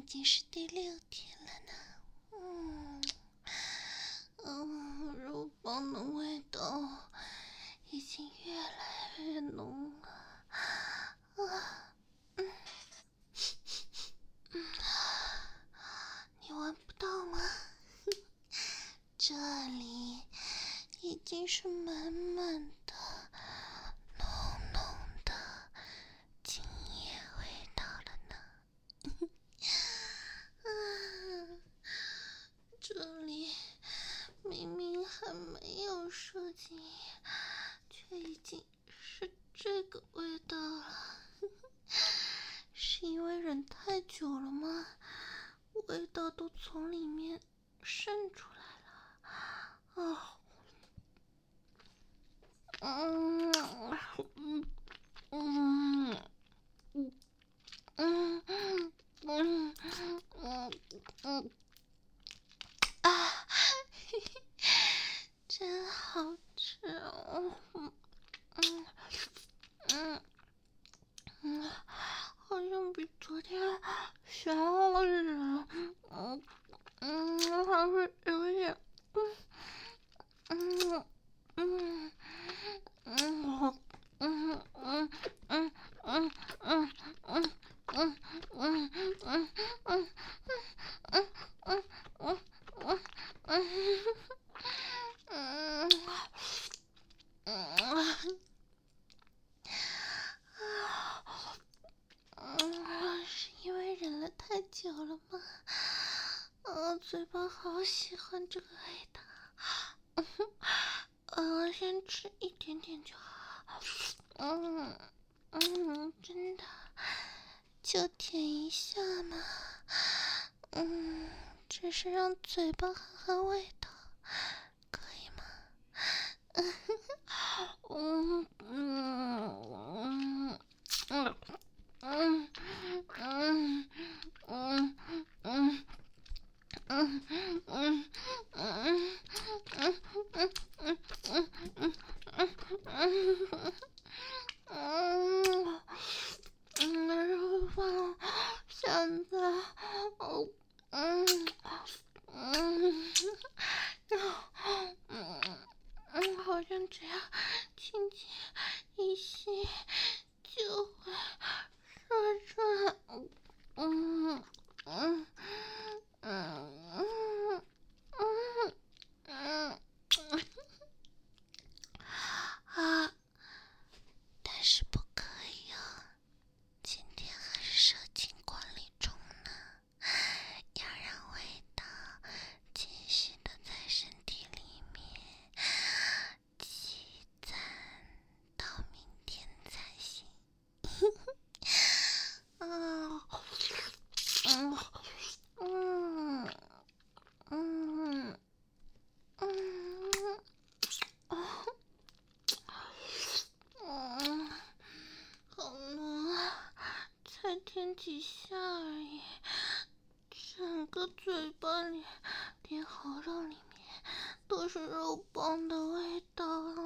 经是第6天了呢。肉棒的味道已经越来越浓了。你闻不到吗？这里已经是满满的浓浓的精液味道了呢。这里明明还没有射精，却已经是这个味道了。是因为忍太久了吗？味道都从里面渗出来了。真好吃哦。好像比昨天小了。还是有点。是因为忍了太久了吗？嘴巴好喜欢这个味道。先吃一点点就好。真的，就舔一下嘛。只是让嘴巴含含味道，可以吗？肉棒现在好像只要轻轻一吸就会射出来。但是不可以哦，今天还是射精管理中呢，要让味道继续的在身体里面积攒到明天才行。好浓啊，才舔几下而已，整个嘴巴里连喉咙里面都是肉棒的味道。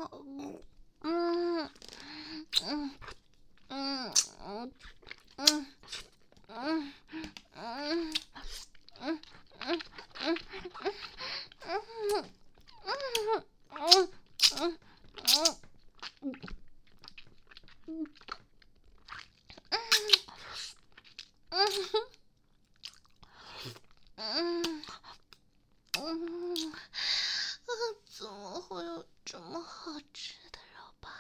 怎么会有这么好吃的肉棒？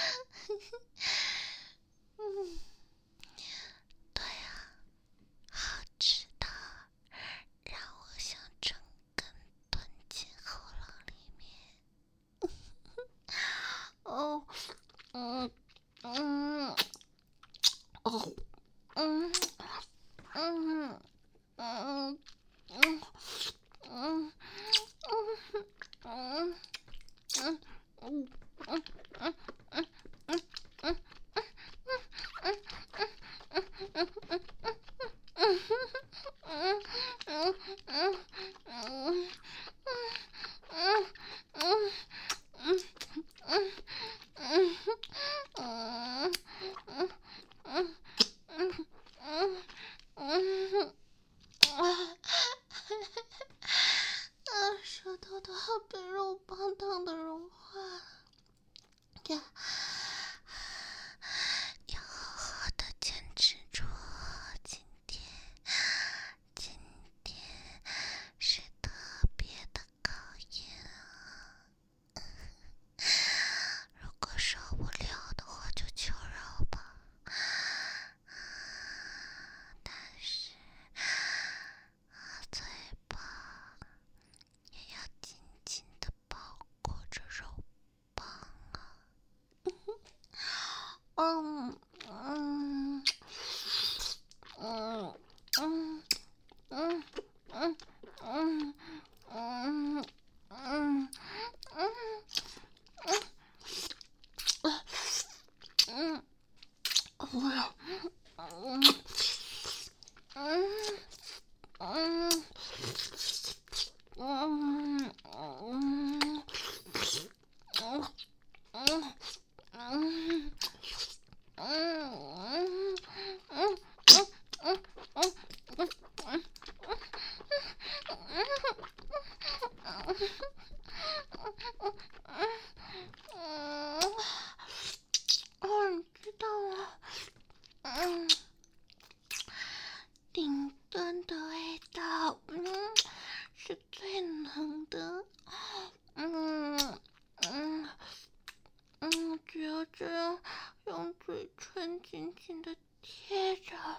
对啊，好吃的让我想整根吞进喉咙里面。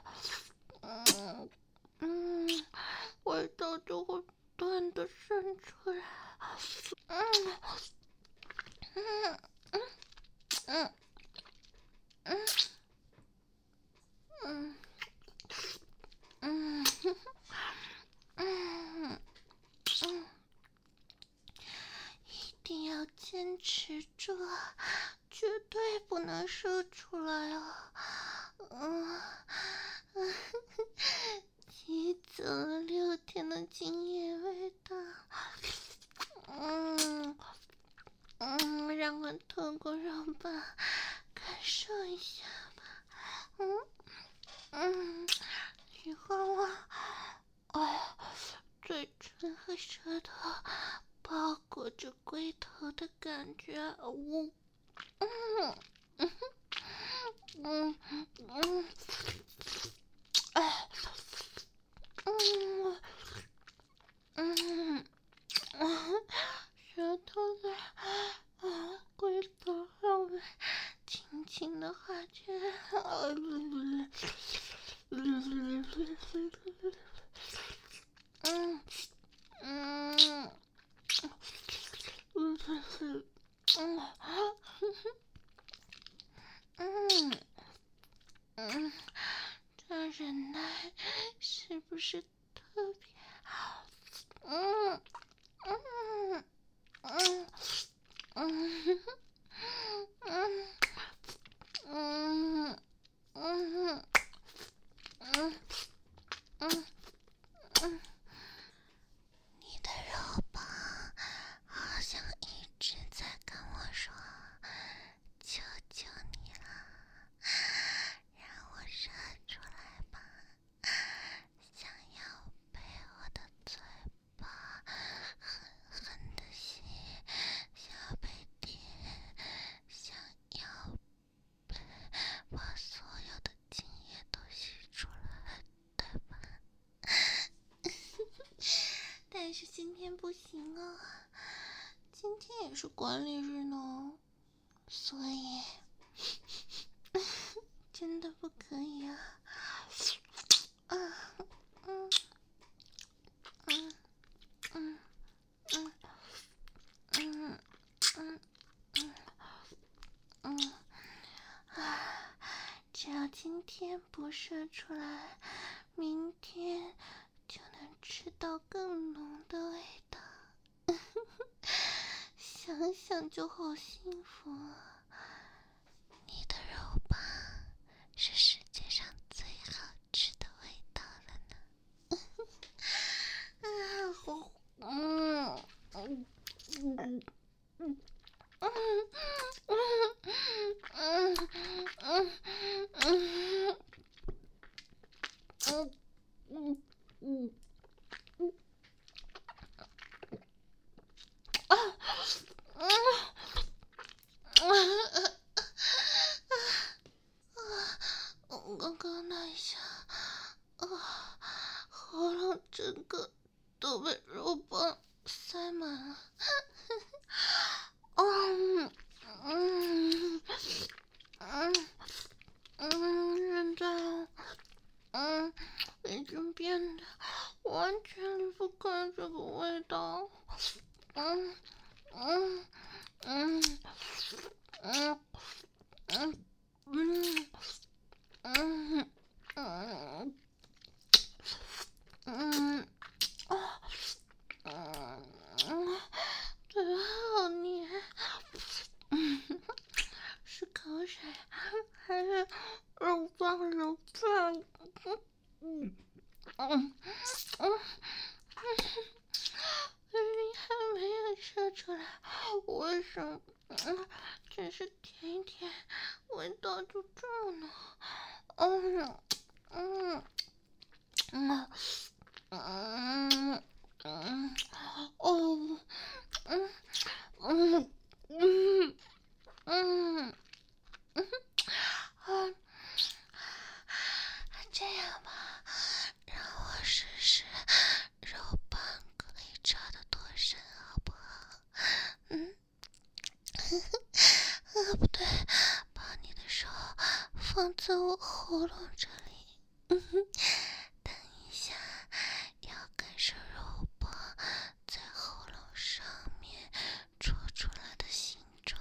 味道就会断的渗出来。一定要坚持住，绝对不能射出来啊！积攒了6天的精液味道，让我透过肉棒感受一下吧。喜欢我，嘴唇和舌头包裹着龟头的感觉，舌头在龟头上面轻轻的划着，这忍耐是不是特别好？你的肉棒好像一直在跟我说，求求你了，让我射出来吧，想要被我的嘴巴狠狠的吸，想要被舔，想要被把所有的精液都吸出来，对吧？但是今天不行啊，今天也是管理日呢，所以真的不可以啊！只要今天不射出来，明天就能吃到更浓的味道。想想就好幸福啊！你的肉棒是世界上最好吃的味道了呢。刚刚那一下，喉咙整个都被肉棒塞满了。现在已经变得完全离不开这个味道。嘴好黏，是口水还是肉棒流出来？你还没有射出来，为什么只是舔一舔，味道就这么这样吧，让我试试肉棒可以插得多深，好不好？不对，把你的手放在我喉咙这里。 等一下，要感受肉棒在喉咙上面戳出来的形状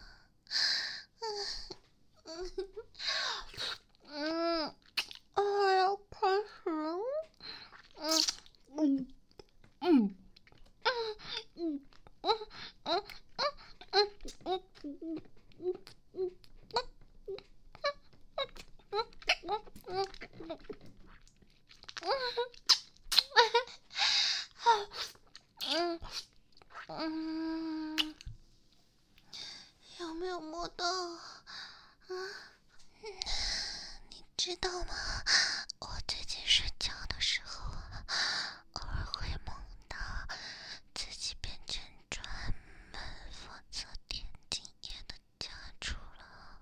啊！要开始了。有没有摸到你知道吗？我最近睡觉的时候偶尔会梦到自己变成专门负责田径业的家畜了，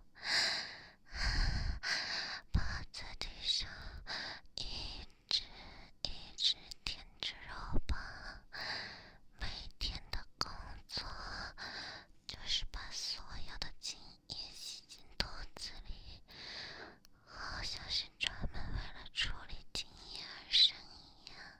趴在地上一直舔着肉棒，每天的工作就是把所有的精液吸进肚子里，好像是专门为了处理精液而生一样。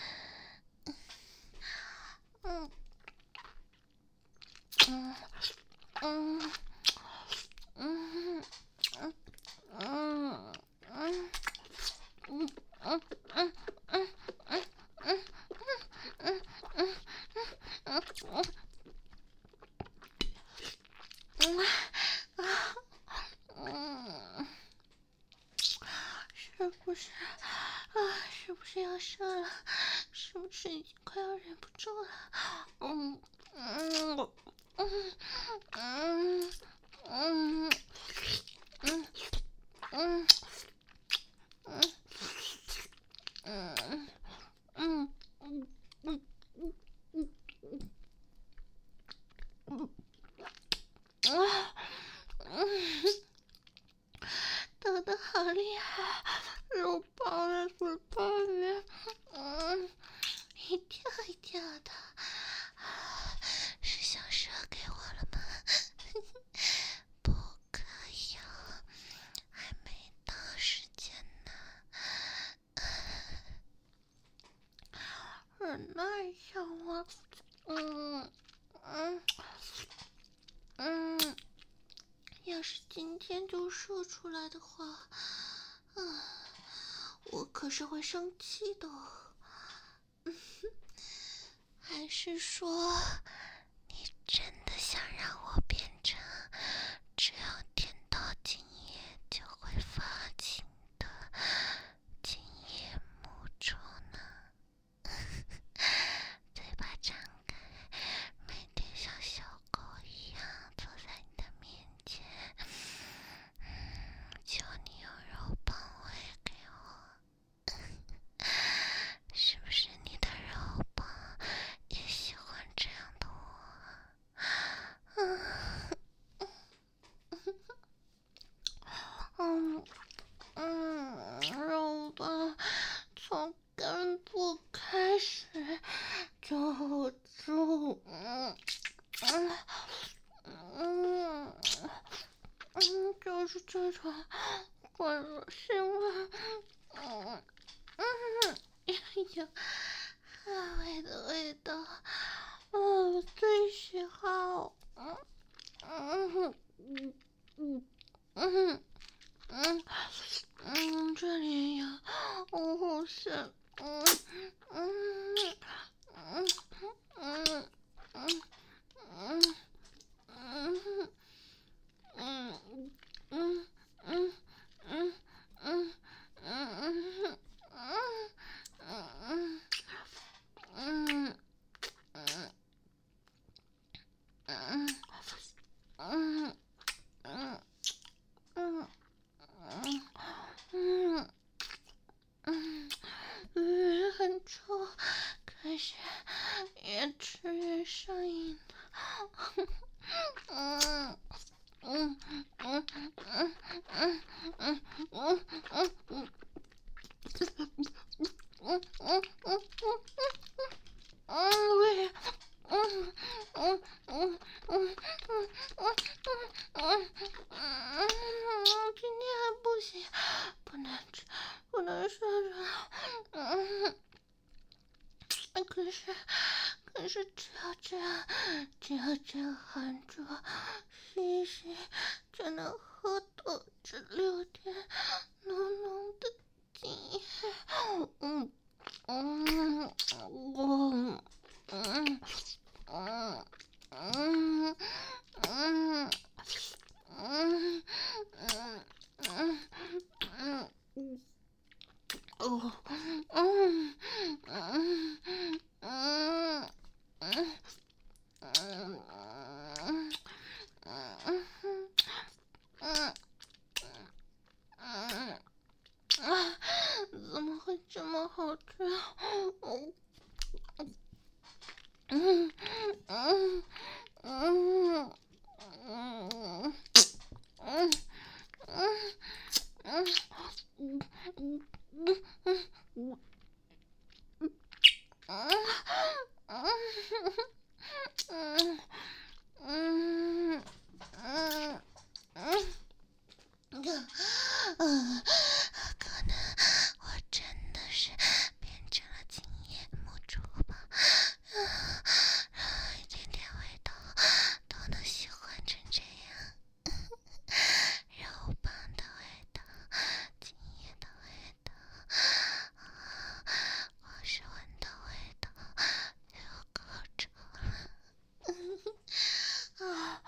是不是要射了？是不是已经快要忍不住了？抖得好厉害，肉棒在嘴巴里，一跳一跳的，是想射给我了吗？不可以哦，还没到时间呢。忍耐一下嘛，要是今天就射出来的话，我可是会生气的。还是说，你真的想让我变成只要舔到精液就会发情的精液母猪呢？嘴巴张开，每天像小狗一样坐在你的面前，求你用肉棒喂给我。是不是你的肉棒也喜欢这样的我？肉棒从根部开始就住，就是这种怪恶心了，有汗味的味道，我最喜好。这里有，我好想，很臭，可是越吃越上瘾。今天还不行，不能吃射着，可是只要这样含住，吸一吸，就能喝到这6天浓浓的精液。怎么会这么好吃？可能我真的是变成了今夜母猪吧，一点点味道都能喜欢成这样，肉棒的味道，今夜的味道，光是闻到味道就够臭了。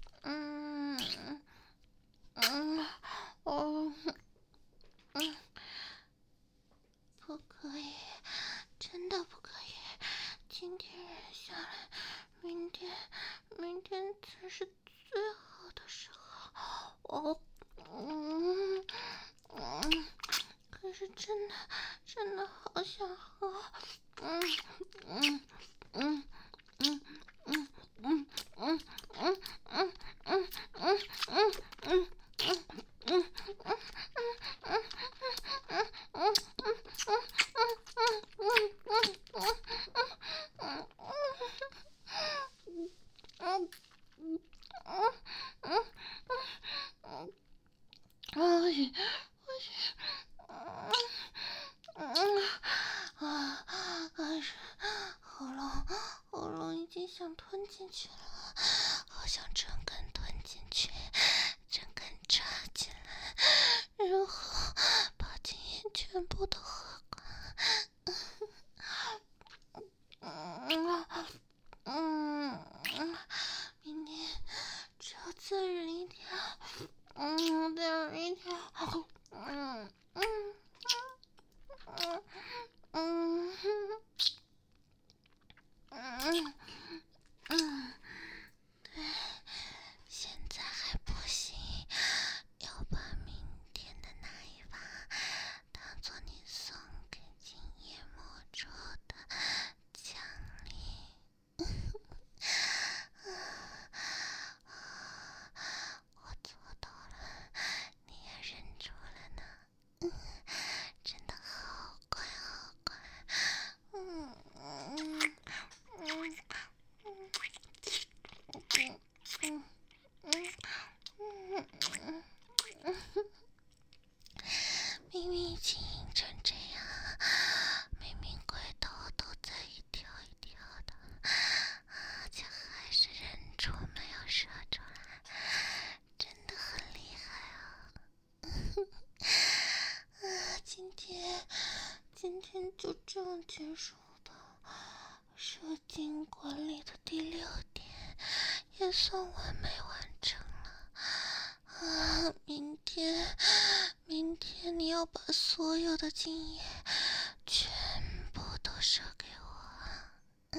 不可以，真的不可以。今天忍下来，明天才是最好的时候。可是真的好想喝。喉咙已经想吞进去了，好想整根吞进去，整根插进来，然后把精液全部都喝光。明天只要再忍一天，再忍一天。对，现在还不行，要把明天的那一把当做你送给今夜魔咒的奖励。我做到了，你也忍住了呢，真的好乖好乖。明明已经硬成这样，明明龟头都在一条一条的，却还是忍住没有射出来，真的很厉害啊！今天就这样结束的，射精管理的第6天也算完美完成了。明天你要把所有的精液全部都射给我。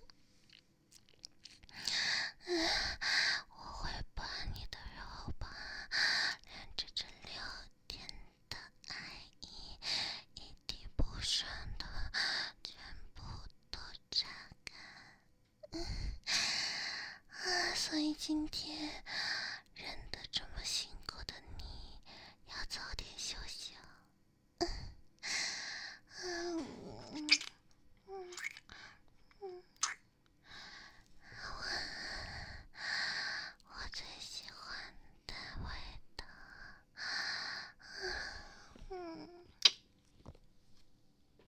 我会把你的肉棒连着这6天的爱意一滴不剩的全部都榨干。所以今天